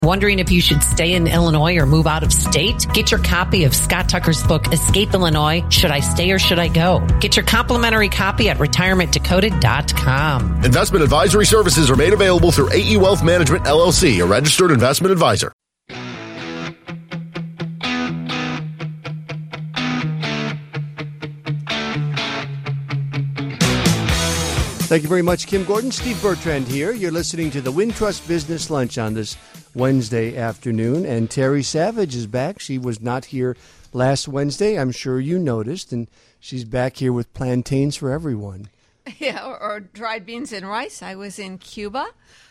Wondering if you should stay in Illinois or move out of state? Get your copy of Scott Tucker's book, Escape Illinois, Should I Stay or Should I Go? Get your complimentary copy at retirementdecoded.com. Investment advisory services are made available through AE Wealth Management, LLC, a registered investment advisor. Thank you very much, Kim Gordon. Steve Bertrand here. You're listening to the Wintrust Business Lunch on this Wednesday afternoon. And Terry Savage is back. She was not here last Wednesday. I'm sure you noticed. And she's back here with plantains for everyone. Yeah, or dried beans and rice. I was in Cuba.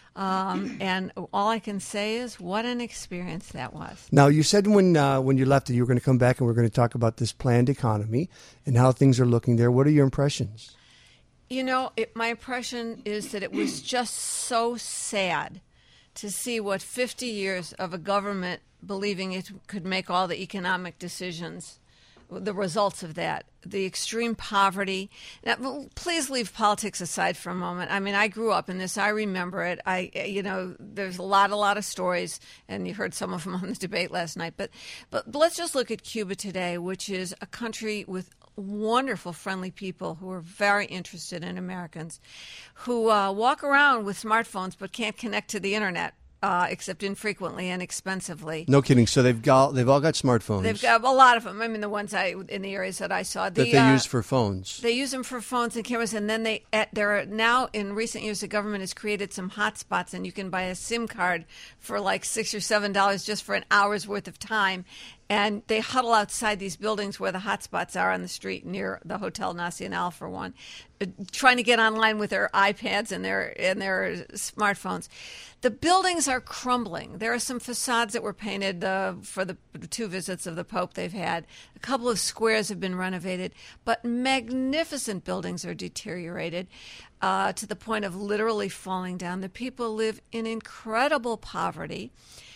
And all I can say is what an experience that was. Now, you said when you left that you were going to come back and we're going to talk about this planned economy and how things are looking there. What are your impressions? You know, my impression is that it was just so sad to see what 50 years of a government believing it could make all the economic decisions, the results of that, the extreme poverty. Now, please leave politics aside for a moment. I mean, I grew up in this. I remember it. There's a lot of stories, and you heard some of them on the debate last night. But let's just look at Cuba today, which is a country with wonderful, friendly people who are very interested in Americans, who walk around with smartphones but can't connect to the internet. Except infrequently and expensively. No kidding. So they've all got smartphones. They've got a lot of them. I mean, the ones in the areas that I saw. That they use for phones. They use them for phones and cameras, and then there are now in recent years the government has created some hotspots, and you can buy a SIM card for like $6 or $7 just for an hour's worth of time. And they huddle outside these buildings where the hotspots are on the street near the Hotel Nacional, for one, trying to get online with their iPads and their smartphones. The buildings are crumbling. There are some facades that were painted for the 2 visits of the Pope they've had. A couple of squares have been renovated, but magnificent buildings are deteriorated to the point of literally falling down. The people live in incredible poverty.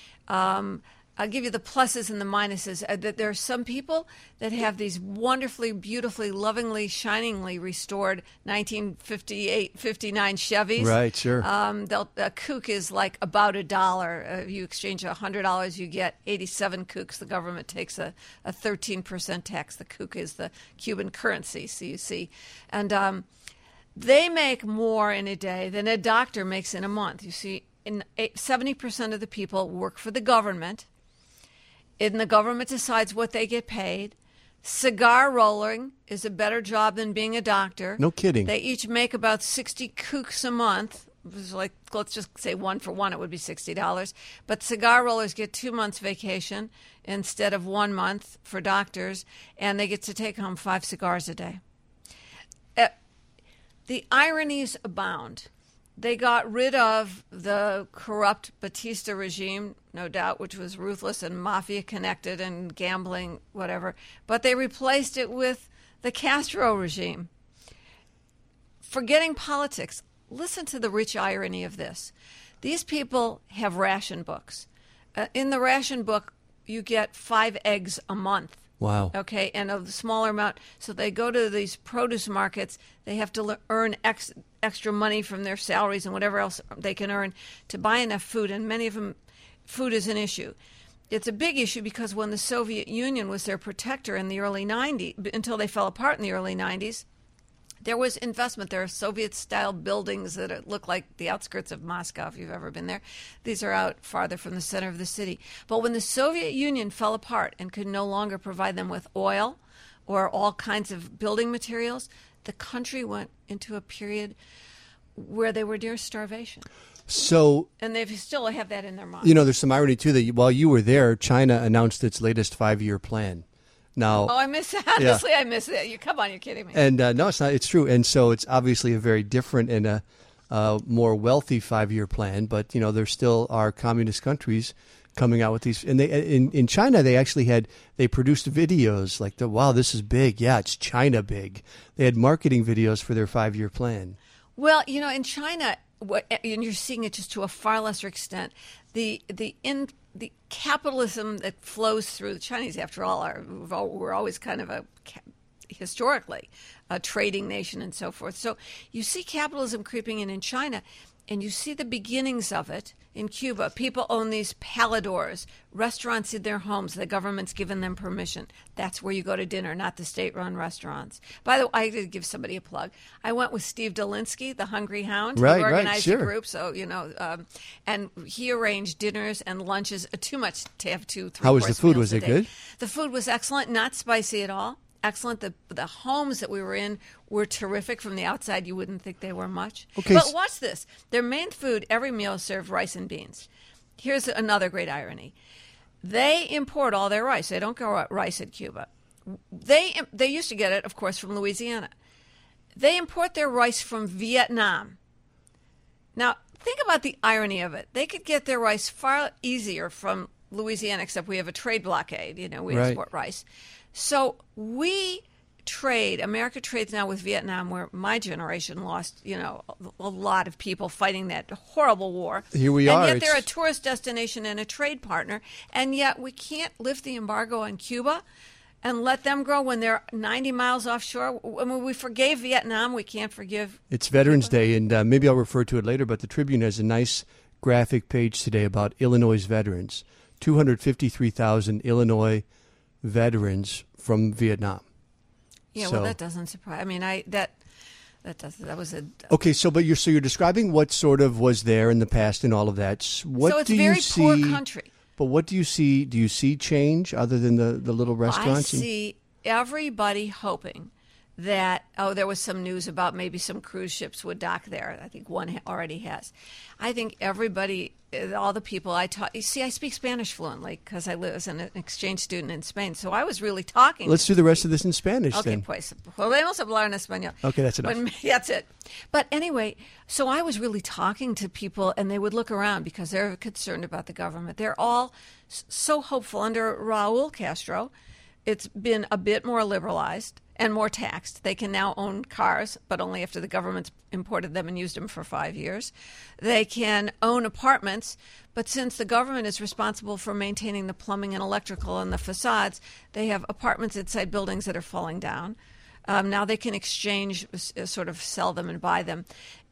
I'll give you the pluses and the minuses. That there are some people that have these wonderfully, beautifully, lovingly, shiningly restored 1958, 59 Chevys. Right, sure. A kook is like about $1. If you exchange $100, you get 87 kooks. The government takes a 13% tax. The kook is the Cuban currency, so you see. And they make more in a day than a doctor makes in a month. You see, 70% of the people work for the government. And the government decides what they get paid. Cigar rolling is a better job than being a doctor. No kidding. They each make about 60 kooks a month. It was like, let's just say 1 for 1, it would be $60. But cigar rollers get 2 months vacation instead of 1 month for doctors, and they get to take home 5 cigars a day. The ironies abound. They got rid of the corrupt Batista regime, no doubt, which was ruthless and mafia-connected and gambling, whatever. But they replaced it with the Castro regime. Forgetting politics, listen to the rich irony of this. These people have ration books. In the ration book, you get 5 eggs a month. Wow. Okay, and a smaller amount. So they go to these produce markets. They have to earn extra money from their salaries and whatever else they can earn to buy enough food. And many of them, food is an issue. It's a big issue because when the Soviet Union was their protector in the early 90s, until they fell apart in the early 90s, there was investment. There are Soviet-style buildings that look like the outskirts of Moscow, if you've ever been there. These are out farther from the center of the city. But when the Soviet Union fell apart and could no longer provide them with oil or all kinds of building materials, the country went into a period where they were near starvation. And they still have that in their mind. You know, there's some irony, too, that while you were there, China announced its latest 5-year plan. Now, I miss that. Honestly, yeah. I miss it. Come on, you're kidding me. And no, it's not. It's true. And so it's obviously a very different and a more wealthy 5-year plan. But, you know, there still are communist countries coming out with these. And they in China, they produced videos like, wow, this is big. Yeah, it's China big. They had marketing videos for their 5-year plan. Well, you know, in China, and you're seeing it just to a far lesser extent, the capitalism that flows through the Chinese, after all, we're always kind of historically a trading nation and so forth. So you see capitalism creeping in China, And you see the beginnings of it in Cuba. People own these paladors, restaurants in their homes. The government's given them permission. That's where you go to dinner, not the state-run restaurants. By the way, I did give somebody a plug. I went with Steve Dolinsky, the Hungry Hound, who organized the group. So, and he arranged dinners and lunches. Too much to have 2-3 How was the food? Was it good? The food was excellent, not spicy at all. Excellent. The homes that we were in were terrific. From the outside, you wouldn't think they were much. Okay. But watch this. Their main food, every meal served rice and beans. Here's another great irony. They import all their rice. They don't grow rice in Cuba. They used to get it, of course, from Louisiana. They import their rice from Vietnam. Now, think about the irony of it. They could get their rice far easier from Louisiana, except we have a trade blockade. We export rice. So America trades now with Vietnam, where my generation lost, a lot of people fighting that horrible war. Here we are. And yet they're a tourist destination and a trade partner, and yet we can't lift the embargo on Cuba and let them grow when they're 90 miles offshore. I mean, we forgave Vietnam. We can't forgive It's Veterans Day, and maybe I'll refer to it later, but the Tribune has a nice graphic page today about Illinois veterans. 253,000 Illinois veterans from Vietnam. Yeah, well, that doesn't surprise. I mean, that was a okay. So, but you're describing what sort of was there in the past and all of that. What so it's do a very you see, poor country. But what do you see? Do you see change other than the little restaurants? I see everybody hoping that there was some news about maybe some cruise ships would dock there. I think one already has. I think everybody, all the people I taught. You see, I speak Spanish fluently because I was an exchange student in Spain. So I was really talking. Let's do the rest of this in Spanish then. Okay, pues podemos hablar en español. Okay, that's enough. That's it. But anyway, so I was really talking to people, and they would look around because they're concerned about the government. They're all so hopeful. Under Raul Castro, it's been a bit more liberalized and more taxed. They can now own cars, but only after the government's imported them and used them for 5 years. They can own apartments, but since the government is responsible for maintaining the plumbing and electrical and the facades, they have apartments inside buildings that are falling down. Now they can exchange, sort of sell them and buy them.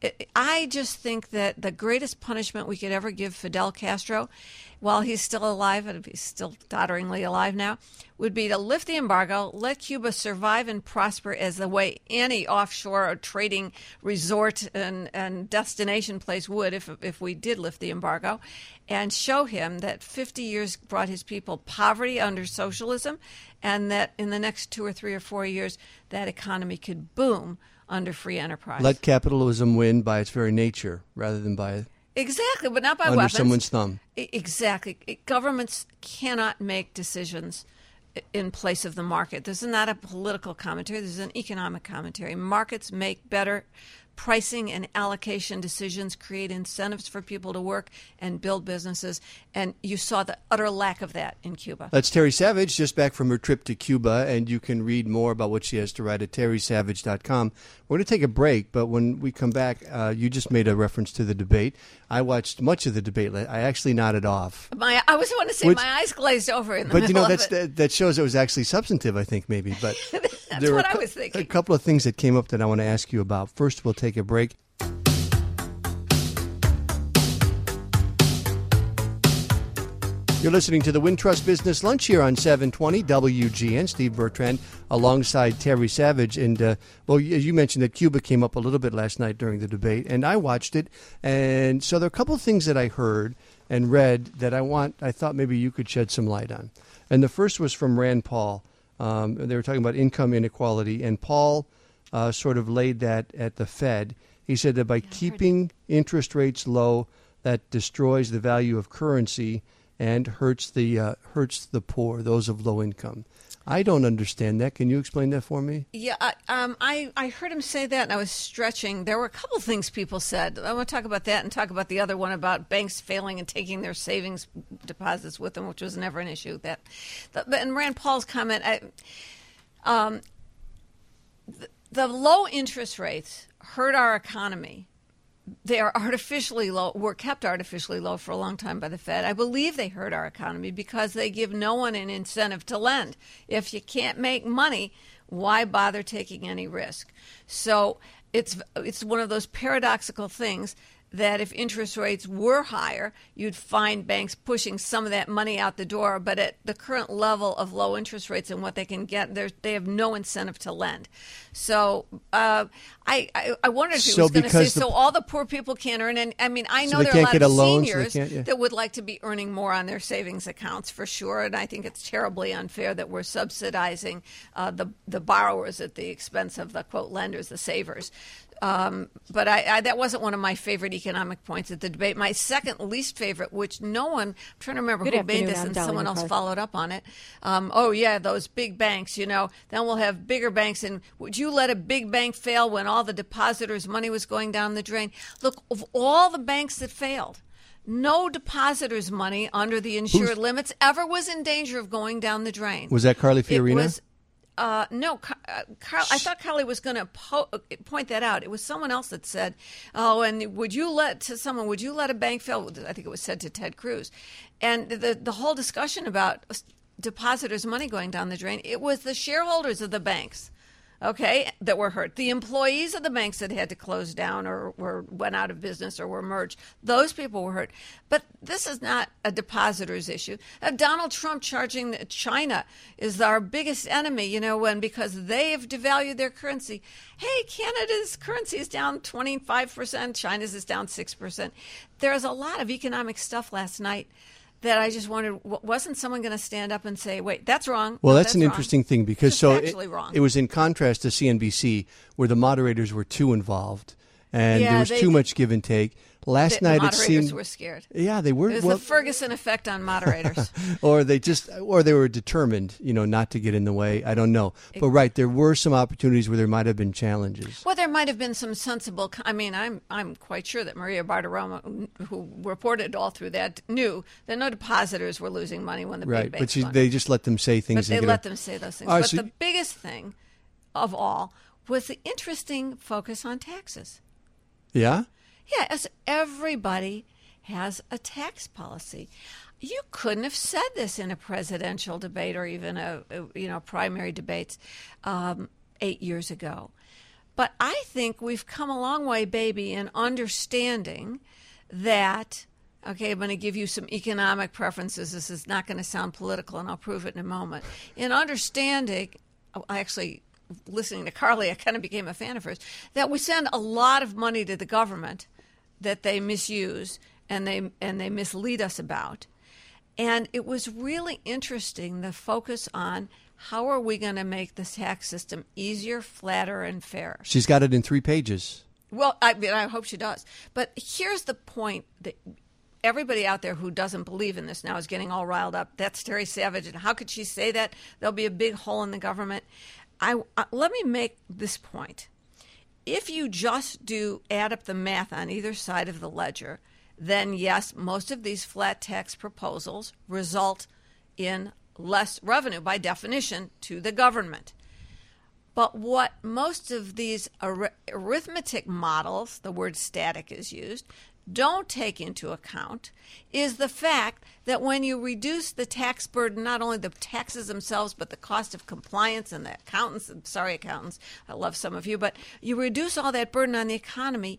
I just think that the greatest punishment we could ever give Fidel Castro, while he's still alive, and he's still dodderingly alive now, would be to lift the embargo, let Cuba survive and prosper as the way any offshore or trading resort and destination place would if we did lift the embargo, and show him that 50 years brought his people poverty under socialism, and that in the next 2 or 3 or 4 years, that economy could boom under free enterprise. Let capitalism win by its very nature rather than by exactly, but not by under weapons. someone's thumb. Exactly. Governments cannot make decisions in place of the market. This is not a political commentary. This is an economic commentary. Markets make better pricing and allocation decisions, create incentives for people to work and build businesses, and you saw the utter lack of that in Cuba. That's Terry Savage, just back from her trip to Cuba, and you can read more about what she has to write at terrysavage.com. We're going to take a break, but when we come back, you just made a reference to the debate. I watched much of the debate. I actually nodded off. I was going to say my eyes glazed over in the middle of it. That shows it was actually substantive, I think, maybe. But That's what I was thinking. A couple of things that came up that I want to ask you about. First, we'll take a break. You're listening to the Wintrust Business Lunch here on 720 WGN. Steve Bertrand alongside Terry Savage. And, you mentioned that Cuba came up a little bit last night during the debate, and I watched it. And so there are a couple of things that I heard and read that I thought maybe you could shed some light on. And the first was from Rand Paul. They were talking about income inequality, and Paul sort of laid that at the Fed. He said that by keeping interest rates low, that destroys the value of currency and hurts the poor, those of low income. I don't understand that. Can you explain that for me? Yeah, I heard him say that, and I was stretching. There were a couple things people said. I want to talk about that and talk about the other one about banks failing and taking their savings deposits with them, which was never an issue. And Rand Paul's comment, the low interest rates hurt our economy. They are artificially low, were kept artificially low for a long time by the Fed. I believe they hurt our economy because they give no one an incentive to lend. If you can't make money, why bother taking any risk? So it's one of those paradoxical things that if interest rates were higher, you'd find banks pushing some of that money out the door. But at the current level of low interest rates and what they can get, they have no incentive to lend. So I wondered if he was going to say, so all the poor people can't earn. And I mean, I know there are a lot of seniors that would like to be earning more on their savings accounts for sure. And I think it's terribly unfair that we're subsidizing the borrowers at the expense of the, quote, lenders, the savers. But that wasn't one of my favorite economic points at the debate. My second least favorite, which I'm trying to remember who made this, and someone else followed up on it. Those big banks, then we'll have bigger banks. And would you let a big bank fail when all the depositors' money was going down the drain? Look, of all the banks that failed, no depositors' money under the insured limits ever was in danger of going down the drain. Was that Carly Fiorina? No, I thought Carly was going to point that out. It was someone else that said, and would you let a bank fail? I think it was said to Ted Cruz. And the whole discussion about depositors' money going down the drain, it was the shareholders of the banks, that were hurt. The employees of the banks that had to close down or went out of business or were merged, those people were hurt. But this is not a depositors issue. Donald Trump charging China is our biggest enemy, because they have devalued their currency. Hey, Canada's currency is down 25%, China's is down 6%. There's a lot of economic stuff last night that I just wondered, wasn't someone going to stand up and say, wait, that's wrong? Well, that's an interesting thing because it was in contrast to CNBC where the moderators were too involved and there was too much give and take. Last night the it seemed moderators were scared. Yeah, they were. It was the Ferguson effect on moderators. or they were determined, not to get in the way. I don't know. But right, there were some opportunities where there might have been challenges. Well, there might have been some sensible. I mean, I'm quite sure that Maria Bartiromo, who reported all through that, knew that no depositors were losing money when the big banks won. They just let them say things. But they let them say those things. But the biggest thing of all was the interesting focus on taxes. Yeah? Yeah, as everybody has a tax policy. You couldn't have said this in a presidential debate or even a primary debates 8 years ago. But I think we've come a long way, baby, in understanding that, I'm going to give you some economic preferences. This is not going to sound political, and I'll prove it in a moment. In understanding, listening to Carly, I kind of became a fan of hers, that we send a lot of money to the government that they misuse and they mislead us about. And it was really interesting, the focus on how are we going to make the tax system easier, flatter, and fairer. She's got it in 3 pages. Well, I hope she does. But here's the point that everybody out there who doesn't believe in this now is getting all riled up. That's Terry Savage, and how could she say that? There'll be a big hole in the government. Let me make this point. If you just add up the math on either side of the ledger, then yes, most of these flat tax proposals result in less revenue by definition to the government. But what most of these arithmetic models, the word static is used, don't take into account is the fact that when you reduce the tax burden, not only the taxes themselves, but the cost of compliance and the accountants, I love some of you, but you reduce all that burden on the economy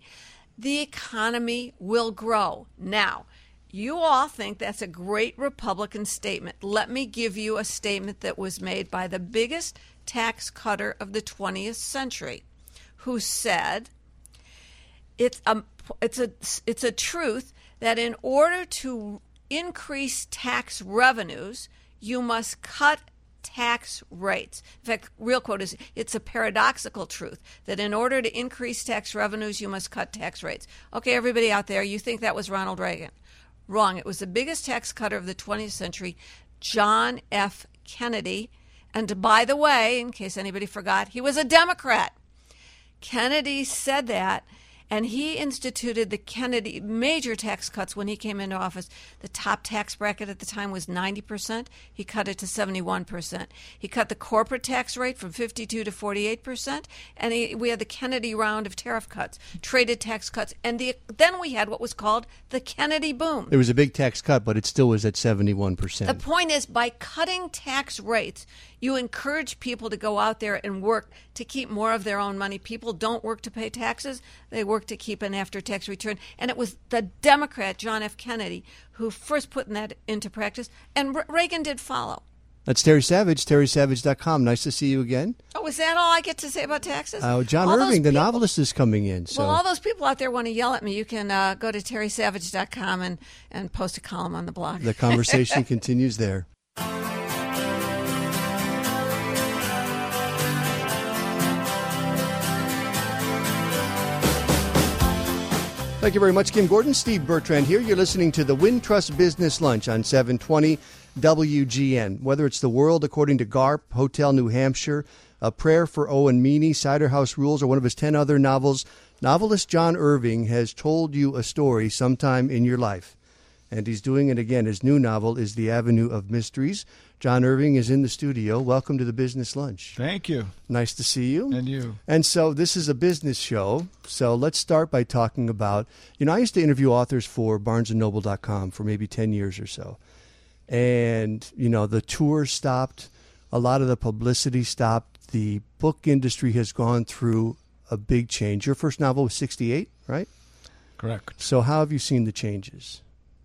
will grow. Now, you all think that's a great Republican statement. Let me give you a statement that was made by the biggest tax cutter of the 20th century, who said, it's a truth that in order to increase tax revenues, you must cut tax rates. In fact, real quote is, it's a paradoxical truth that in order to increase tax revenues, you must cut tax rates. Okay, everybody out there, you think that was Ronald Reagan. Wrong. It was the biggest tax cutter of the 20th century, John F. Kennedy. And by the way, in case anybody forgot, he was a Democrat. Kennedy said that, and he instituted the Kennedy major tax cuts when he came into office. The top tax bracket at the time was 90%. He cut it to 71%. He cut the corporate tax rate from 52 to 48%. And we had the Kennedy round of tariff cuts, traded tax cuts. And then we had what was called the Kennedy boom. It was a big tax cut, but it still was at 71%. The point is, by cutting tax rates, you encourage people to go out there and work to keep more of their own money. People don't work to pay taxes. They work work to keep an after-tax return. And it was the Democrat, John F. Kennedy, who first put that into practice, and Reagan did follow. That's Terry Savage, terrysavage.com. Nice to see you again. Oh, is that all I get to say about taxes? John Irving, the novelist, is coming in. So. Well, all those people out there want to yell at me. You can go to terrysavage.com and post a column on the blog. The conversation continues there. Thank you very much, Kim Gordon. Steve Bertrand here. You're listening to the Wintrust Business Lunch on 720 WGN. Whether it's The World According to Garp, Hotel New Hampshire, A Prayer for Owen Meany, Cider House Rules, or one of his 10 other novels, novelist John Irving has told you a story sometime in your life. And he's doing it again. His new novel is The Avenue of Mysteries. John Irving is in the studio. Welcome to the Business Lunch. Thank you. Nice to see you. And you. And so this is a business show. So let's start by talking about, I used to interview authors for BarnesandNoble.com for maybe 10 years or so. And, the tour stopped. A lot of the publicity stopped. The book industry has gone through a big change. Your first novel was 1968, right? Correct. So how have you seen the changes?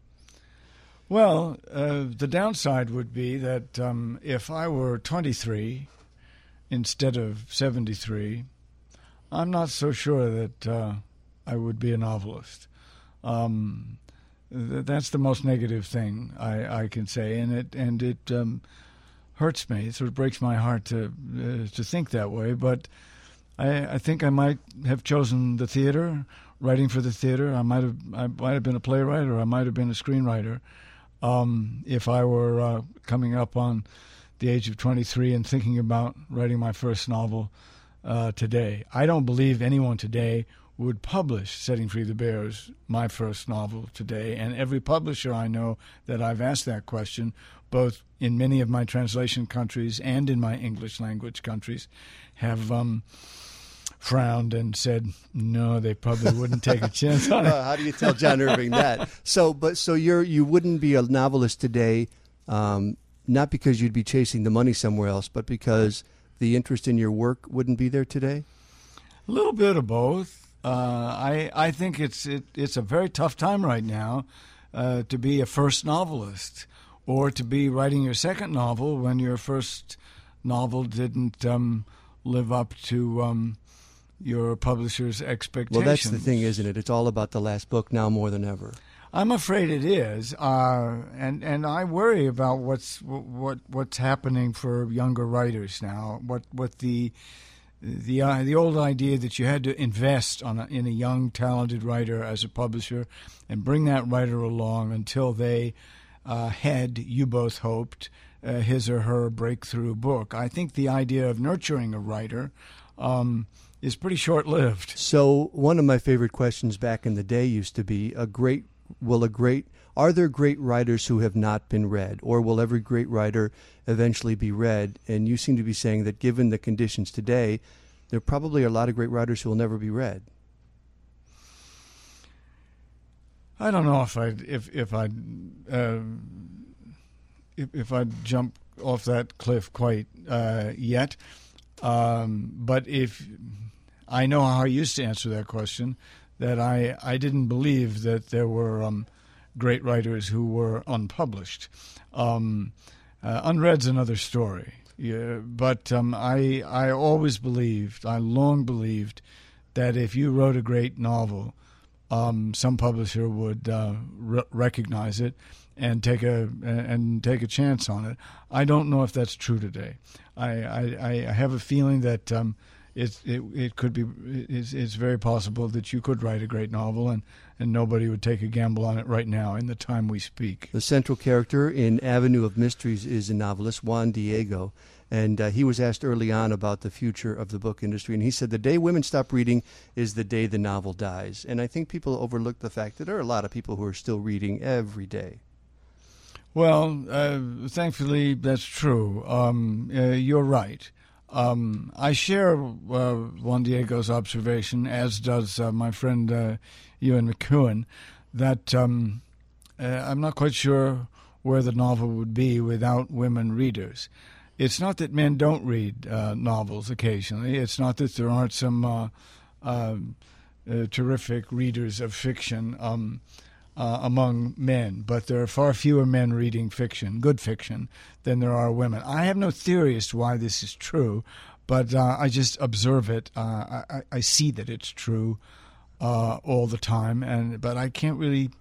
Well, the downside would be that if I were 23 instead of 73, I'm not so sure that I would be a novelist. That's the most negative thing I can say, and it hurts me. It sort of breaks my heart to think that way. But I think I might have chosen the theater, writing for the theater. I might have been a playwright, or I might have been a screenwriter. If I were coming up on the age of 23 and thinking about writing my first novel today. I don't believe anyone today would publish Setting Free the Bears, my first novel today. And every publisher I know that I've asked that question, both in many of my translation countries and in my English language countries, have frowned and said, no, they probably wouldn't take a chance on it. How do you tell John Irving that? So you wouldn't be a novelist today, not because you'd be chasing the money somewhere else, but because the interest in your work wouldn't be there today? A little bit of both. I think it's a very tough time right now to be a first novelist, or to be writing your second novel when your first novel didn't live up to your publisher's expectations. Well, that's the thing, isn't it? It's all about the last book now more than ever. I'm afraid it is, and I worry about what's happening for younger writers now. What the old idea that you had to invest in a young, talented writer as a publisher and bring that writer along until they had, you both hoped, his or her breakthrough book. I think the idea of nurturing a writer is pretty short-lived. So one of my favorite questions back in the day used to be, are there great writers who have not been read, or will every great writer eventually be read? And you seem to be saying that given the conditions today, there probably are a lot of great writers who will never be read. I don't know if I'd jump off that cliff quite yet. But if I know how I used to answer that question, that I didn't believe that there were great writers who were unpublished. Unread's another story. Yeah, but I always believed, I long believed, that if you wrote a great novel, some publisher would recognize it and take a chance on it. I don't know if that's true today. I have a feeling that it could be. It's very possible that you could write a great novel and nobody would take a gamble on it right now in the time we speak. The central character in Avenue of Mysteries is a novelist, Juan Diego, and he was asked early on about the future of the book industry, and he said the day women stop reading is the day the novel dies. And I think people overlook the fact that there are a lot of people who are still reading every day. Well, thankfully, that's true. You're right. I share Juan Diego's observation, as does my friend Ewan McEwen, that I'm not quite sure where the novel would be without women readers. It's not that men don't read novels occasionally. It's not that there aren't some terrific readers of fiction among men, but there are far fewer men reading fiction, good fiction, than there are women. I have no theory as to why this is true, but I just observe it. I see that it's true all the time, but I can't really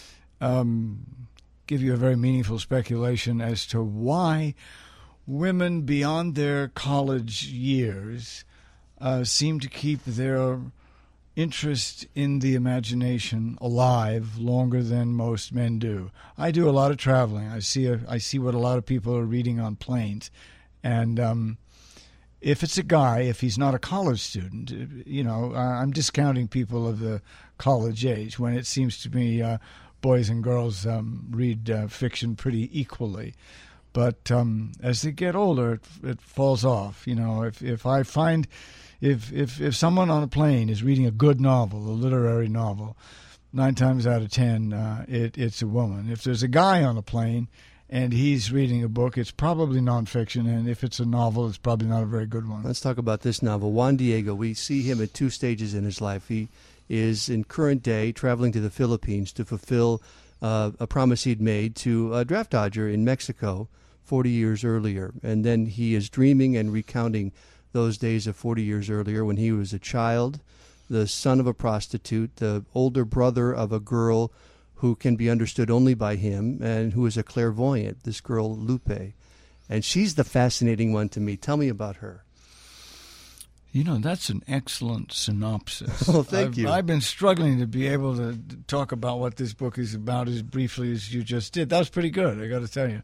give you a very meaningful speculation as to why women beyond their college years seem to keep their interest in the imagination alive longer than most men do. I do a lot of traveling. I see what a lot of people are reading on planes, and if it's a guy, if he's not a college student, I'm discounting people of the college age when it seems to me boys and girls read fiction pretty equally. But as they get older, it falls off. If I find if someone on a plane is reading a good novel, a literary novel, 9 times out of 10 it's a woman. If there's a guy on a plane and he's reading a book, it's probably nonfiction, and if it's a novel, it's probably not a very good one. Let's talk about this novel. Juan Diego, we see him at 2 stages in his life. He is in current day traveling to the Philippines to fulfill a promise he'd made to a draft dodger in Mexico 40 years earlier. And then he is dreaming and recounting those days of 40 years earlier when he was a child, the son of a prostitute, the older brother of a girl who can be understood only by him and who is a clairvoyant, this girl Lupe. And she's the fascinating one to me. Tell me about her. That's an excellent synopsis. Oh, thank you. I've been struggling to be able to talk about what this book is about as briefly as you just did. That was pretty good, I got to tell you.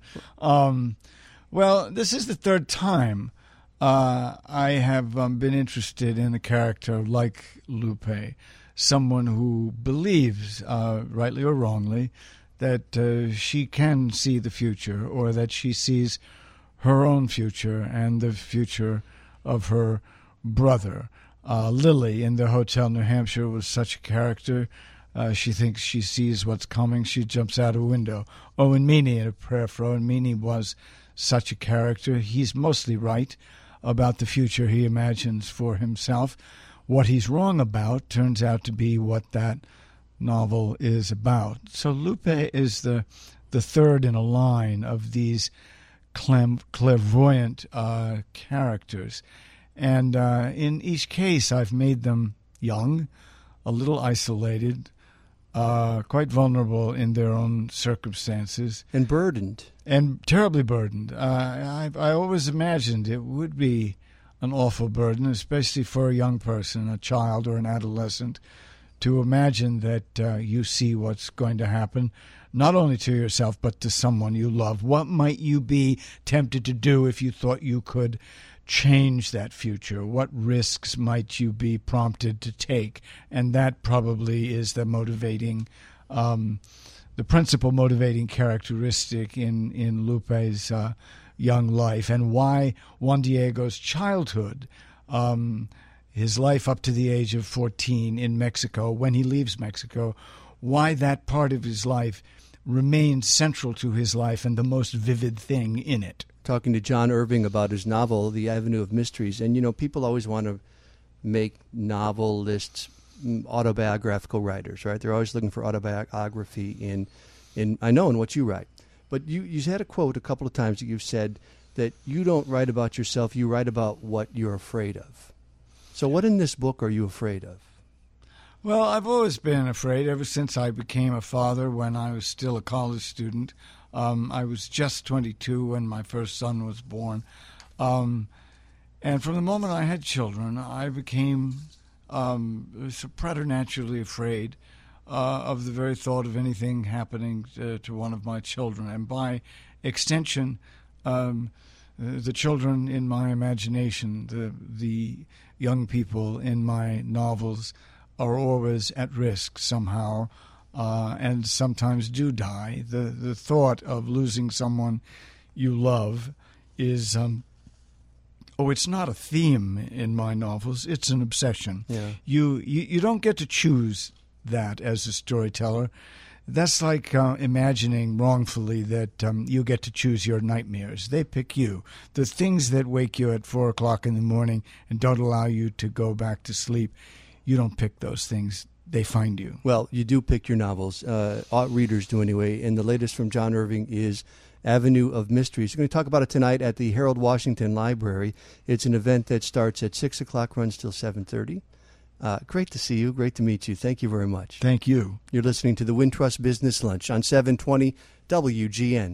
Well, this is the 3rd time I have been interested in a character like Lupe, someone who believes, rightly or wrongly, that she can see the future, or that she sees her own future and the future of her brother. Lily in the Hotel New Hampshire was such a character. She thinks she sees what's coming. She jumps out a window. Owen Meany in A Prayer for Owen Meany was such a character. He's mostly right about the future he imagines for himself. What he's wrong about turns out to be what that novel is about. So Lupe is the 3rd in a line of these clairvoyant characters. And in each case, I've made them young, a little isolated, quite vulnerable in their own circumstances. And burdened. And terribly burdened. I always imagined it would be an awful burden, especially for a young person, a child or an adolescent, to imagine that you see what's going to happen, not only to yourself, but to someone you love. What might you be tempted to do if you thought you could change that future? What risks might you be prompted to take? And that probably is the motivating, the principal motivating characteristic in Lupe's young life, and why Juan Diego's childhood, his life up to the age of 14 in Mexico, when he leaves Mexico, why that part of his life remains central to his life and the most vivid thing in it. Talking to John Irving about his novel, The Avenue of Mysteries. And, people always want to make novelists autobiographical writers, right? They're always looking for autobiography in what you write. But you had a quote a couple of times that you've said that you don't write about yourself, you write about what you're afraid of. So what in this book are you afraid of? Well, I've always been afraid ever since I became a father when I was still a college student. I was just 22 when my first son was born. And from the moment I had children, I became preternaturally afraid of the very thought of anything happening to one of my children. And by extension, the children in my imagination, the young people in my novels, are always at risk somehow, and sometimes do die. The thought of losing someone you love is, it's not a theme in my novels. It's an obsession. Yeah. You don't get to choose that as a storyteller. That's like imagining wrongfully that you get to choose your nightmares. They pick you. The things that wake you at 4 o'clock in the morning and don't allow you to go back to sleep, you don't pick those things. They find you. Well, you do pick your novels. Readers do anyway. And the latest from John Irving is Avenue of Mysteries. We're going to talk about it tonight at the Harold Washington Library. It's an event that starts at 6 o'clock, runs till 7:30. Great to see you. Great to meet you. Thank you very much. Thank you. You're listening to the Wintrust Business Lunch on 720 WGN.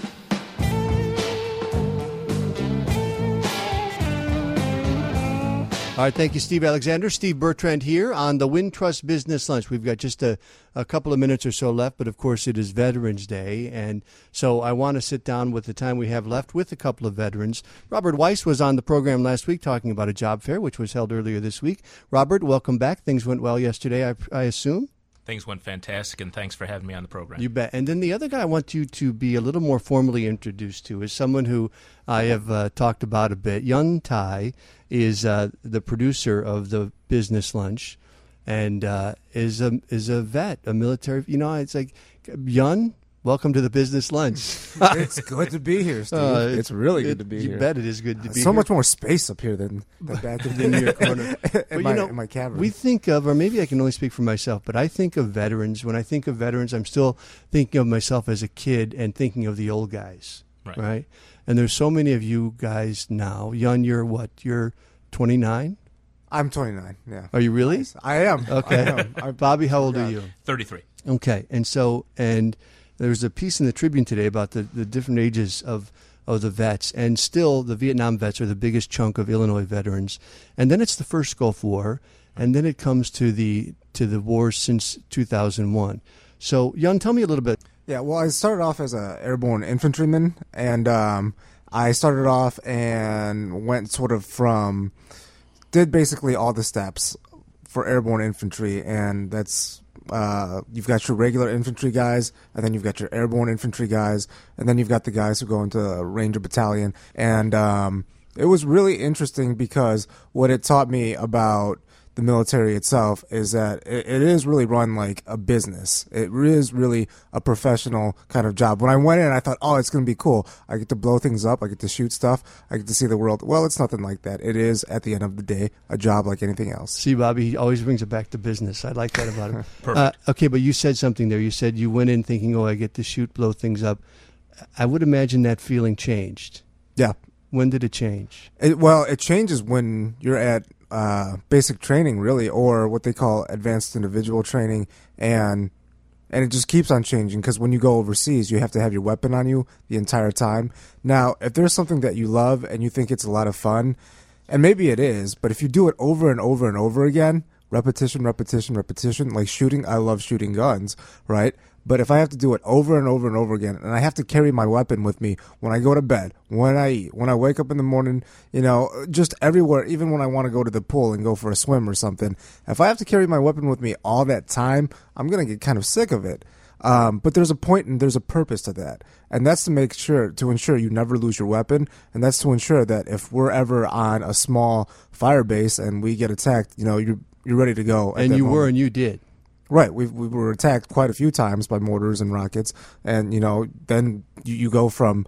All right, thank you, Steve Alexander. Steve Bertrand here on the Wintrust Business Lunch. We've got just a couple of minutes or so left, but of course it is Veterans Day, and so I want to sit down with the time we have left with a couple of veterans. Robert Weiss was on the program last week talking about a job fair, which was held earlier this week. Robert, welcome back. Things went well yesterday, I assume? Things went fantastic, and thanks for having me on the program. You bet. And then the other guy I want you to be a little more formally introduced to is someone who I have talked about a bit. Yun Tai is the producer of the Business Lunch, and is a vet, a military. You know, it's like, Yun, welcome to the Business Lunch. It's good to be here, Steve. It's really good to be here. You bet it is good to be here. So much more space up here than back in your corner in my cavern. We think of, or maybe I can only speak for myself, but I think of veterans. When I think of veterans, I'm still thinking of myself as a kid and thinking of the old guys, right? And there's so many of you guys now. Yun, you're what? You're 29? I'm 29, yeah. Are you really? Nice. I am. Okay. I am. Bobby, how old are you? 33. Okay. And there's a piece in the Tribune today about the different ages of the vets, and still the Vietnam vets are the biggest chunk of Illinois veterans. And then it's the first Gulf War, and then it comes to the wars since 2001. So, Yun, tell me a little bit. Yeah, well, I started off as an airborne infantryman, and I started off and went sort of did basically all the steps for airborne infantry, and that's you've got your regular infantry guys, and then you've got your airborne infantry guys, and then you've got the guys who go into a Ranger battalion. And it was really interesting because what it taught me about the military itself is that it is really run like a business. It is really a professional kind of job. When I went in, I thought, oh, it's going to be cool. I get to blow things up. I get to shoot stuff. I get to see the world. Well, it's nothing like that. It is, at the end of the day, a job like anything else. See, Bobby, he always brings it back to business. I like that about him. Perfect. Okay, but you said something there. You said you went in thinking, oh, I get to shoot, blow things up. I would imagine that feeling changed. Yeah. When did it change? It changes when you're at basic training, really, or what they call advanced individual training, and it just keeps on changing, because when you go overseas, you have to have your weapon on you the entire time. Now, if there's something that you love and you think it's a lot of fun, and maybe it is, but if you do it over and over and over again, repetition, like shooting, I love shooting guns, right? But if I have to do it over and over and over again, and I have to carry my weapon with me when I go to bed, when I eat, when I wake up in the morning, just everywhere, even when I want to go to the pool and go for a swim or something, if I have to carry my weapon with me all that time, I'm going to get kind of sick of it. But there's a point and there's a purpose to that. And that's to ensure you never lose your weapon. And that's to ensure that if we're ever on a small fire base and we get attacked, you're ready to go. And you were, and you did. Right, we were attacked quite a few times by mortars and rockets, and then you go from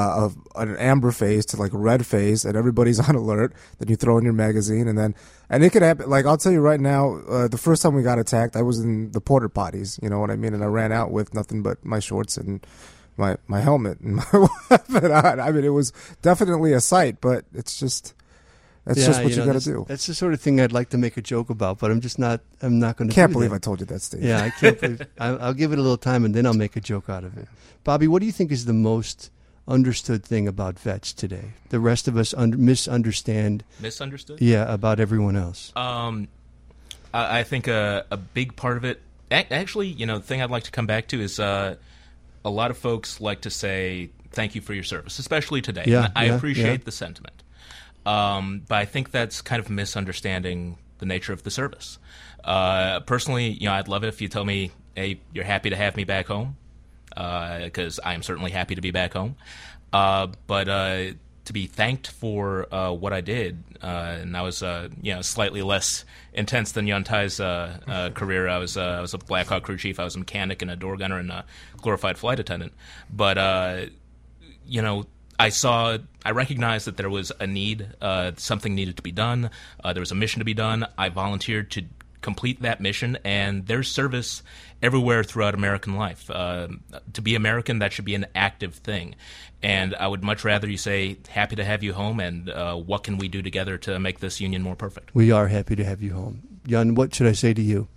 an amber phase to like a red phase, and everybody's on alert. Then you throw in your magazine, and it could happen. Like, I'll tell you right now, the first time we got attacked, I was in the porta potties. You know what I mean? And I ran out with nothing but my shorts and my helmet and my weapon on. I mean, it was definitely a sight, but it's just. That's just what you got to do. That's the sort of thing I'd like to make a joke about, but I'm not going to. Can't believe I told you that, Steve. Yeah, I can't believe. I'll give it a little time, and then I'll make a joke out of it. Bobby, what do you think is the most understood thing about vets today? The rest of us misunderstand. Misunderstood? Yeah, about everyone else. I think a big part of it, actually, the thing I'd like to come back to is a lot of folks like to say thank you for your service, especially today. Yeah, and I appreciate the sentiment. But I think that's kind of misunderstanding the nature of the service. Personally, I'd love it if you tell me, hey, you're happy to have me back home, because I am certainly happy to be back home. But to be thanked for what I did, and I was slightly less intense than Yun Tai's career. I was a Black Hawk crew chief. I was a mechanic and a door gunner and a glorified flight attendant. But I recognized that there was a need, something needed to be done. There was a mission to be done. I volunteered to complete that mission, and there's service everywhere throughout American life. To be American, that should be an active thing. And I would much rather you say, happy to have you home, and what can we do together to make this union more perfect? We are happy to have you home. Jan, what should I say to you?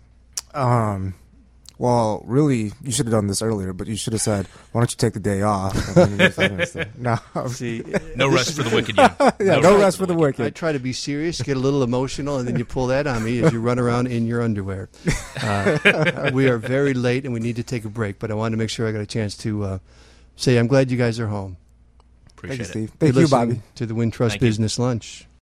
Well, really, you should have done this earlier, but you should have said, why don't you take the day off? No. See, No rest for the wicked, Jan. Yeah, no rest for the wicked. I try to be serious, get a little emotional, and then you pull that on me as you run around in your underwear. We are very late, and we need to take a break, but I wanted to make sure I got a chance to say I'm glad you guys are home. Appreciate Thank you, it. Steve. Thank You're you, listening Bobby. to the Wintrust Thank you. Business Lunch.